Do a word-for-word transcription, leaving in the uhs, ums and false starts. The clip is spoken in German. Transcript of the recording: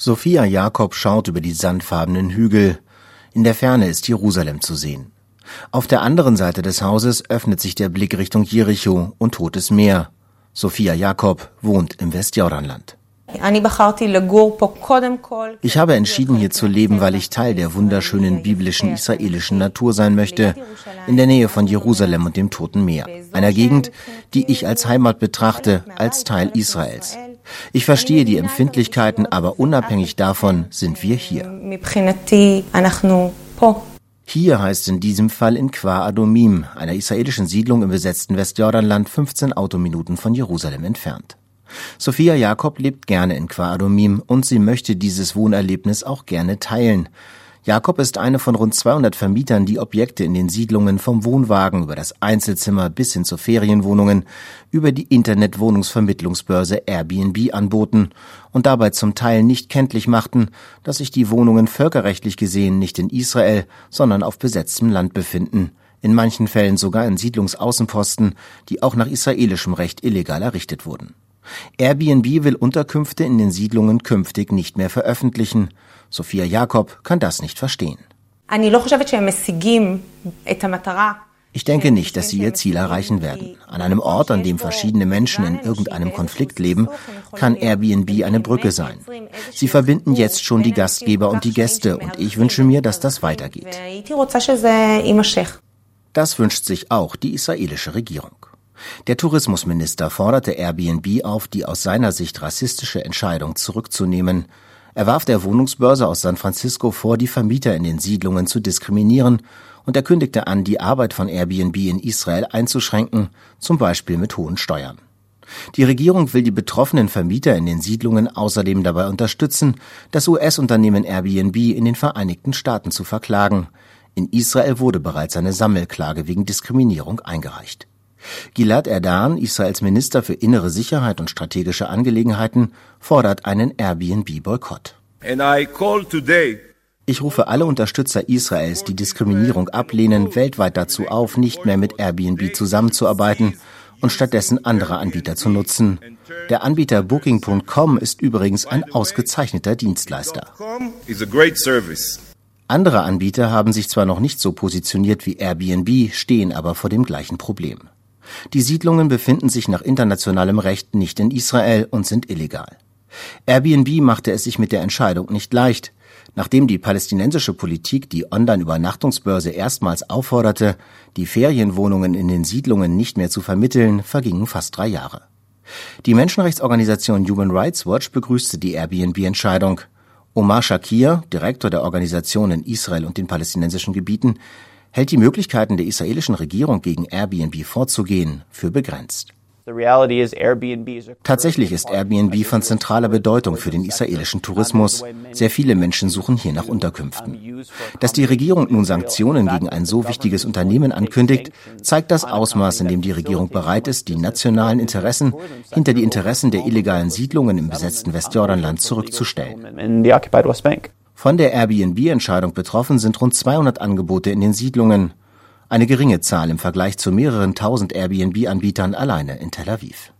Sophia Jakob schaut über die sandfarbenen Hügel. In der Ferne ist Jerusalem zu sehen. Auf der anderen Seite des Hauses öffnet sich der Blick Richtung Jericho und Totes Meer. Sophia Jakob wohnt im Westjordanland. Ich habe entschieden, hier zu leben, weil ich Teil der wunderschönen biblischen israelischen Natur sein möchte, in der Nähe von Jerusalem und dem Toten Meer, einer Gegend, die ich als Heimat betrachte, als Teil Israels. Ich verstehe die Empfindlichkeiten, aber unabhängig davon sind wir hier. Hier heißt in diesem Fall in Kfar Adumim, einer israelischen Siedlung im besetzten Westjordanland, fünfzehn Autominuten von Jerusalem entfernt. Sophia Jakob lebt gerne in Kfar Adumim und sie möchte dieses Wohnerlebnis auch gerne teilen. Jakob ist eine von rund zweihundert Vermietern, die Objekte in den Siedlungen vom Wohnwagen über das Einzelzimmer bis hin zu Ferienwohnungen über die Internetwohnungsvermittlungsbörse Airbnb anboten und dabei zum Teil nicht kenntlich machten, dass sich die Wohnungen völkerrechtlich gesehen nicht in Israel, sondern auf besetztem Land befinden, in manchen Fällen sogar in Siedlungsaußenposten, die auch nach israelischem Recht illegal errichtet wurden. Airbnb will Unterkünfte in den Siedlungen künftig nicht mehr veröffentlichen. Sophia Jakob kann das nicht verstehen. Ich denke nicht, dass sie ihr Ziel erreichen werden. An einem Ort, an dem verschiedene Menschen in irgendeinem Konflikt leben, kann Airbnb eine Brücke sein. Sie verbinden jetzt schon die Gastgeber und die Gäste und ich wünsche mir, dass das weitergeht. Das wünscht sich auch die israelische Regierung. Der Tourismusminister forderte Airbnb auf, die aus seiner Sicht rassistische Entscheidung zurückzunehmen. Er warf der Wohnungsbörse aus San Francisco vor, die Vermieter in den Siedlungen zu diskriminieren, und er kündigte an, die Arbeit von Airbnb in Israel einzuschränken, zum Beispiel mit hohen Steuern. Die Regierung will die betroffenen Vermieter in den Siedlungen außerdem dabei unterstützen, das U S-Unternehmen Airbnb in den Vereinigten Staaten zu verklagen. In Israel wurde bereits eine Sammelklage wegen Diskriminierung eingereicht. Gilad Erdan, Israels Minister für innere Sicherheit und strategische Angelegenheiten, fordert einen Airbnb-Boykott. Ich rufe alle Unterstützer Israels, die Diskriminierung ablehnen, weltweit dazu auf, nicht mehr mit Airbnb zusammenzuarbeiten und stattdessen andere Anbieter zu nutzen. Der Anbieter Booking Punkt com ist übrigens ein ausgezeichneter Dienstleister. Andere Anbieter haben sich zwar noch nicht so positioniert wie Airbnb, stehen aber vor dem gleichen Problem. Die Siedlungen befinden sich nach internationalem Recht nicht in Israel und sind illegal. Airbnb machte es sich mit der Entscheidung nicht leicht. Nachdem die palästinensische Politik die Online-Übernachtungsbörse erstmals aufforderte, die Ferienwohnungen in den Siedlungen nicht mehr zu vermitteln, vergingen fast drei Jahre. Die Menschenrechtsorganisation Human Rights Watch begrüßte die Airbnb-Entscheidung. Omar Shakir, Direktor der Organisation in Israel und den palästinensischen Gebieten, hält die Möglichkeiten der israelischen Regierung gegen Airbnb vorzugehen für begrenzt. Tatsächlich ist Airbnb von zentraler Bedeutung für den israelischen Tourismus. Sehr viele Menschen suchen hier nach Unterkünften. Dass die Regierung nun Sanktionen gegen ein so wichtiges Unternehmen ankündigt, zeigt das Ausmaß, in dem die Regierung bereit ist, die nationalen Interessen hinter die Interessen der illegalen Siedlungen im besetzten Westjordanland zurückzustellen. Von der Airbnb-Entscheidung betroffen sind rund zweihundert Angebote in den Siedlungen. Eine geringe Zahl im Vergleich zu mehreren tausend Airbnb-Anbietern alleine in Tel Aviv.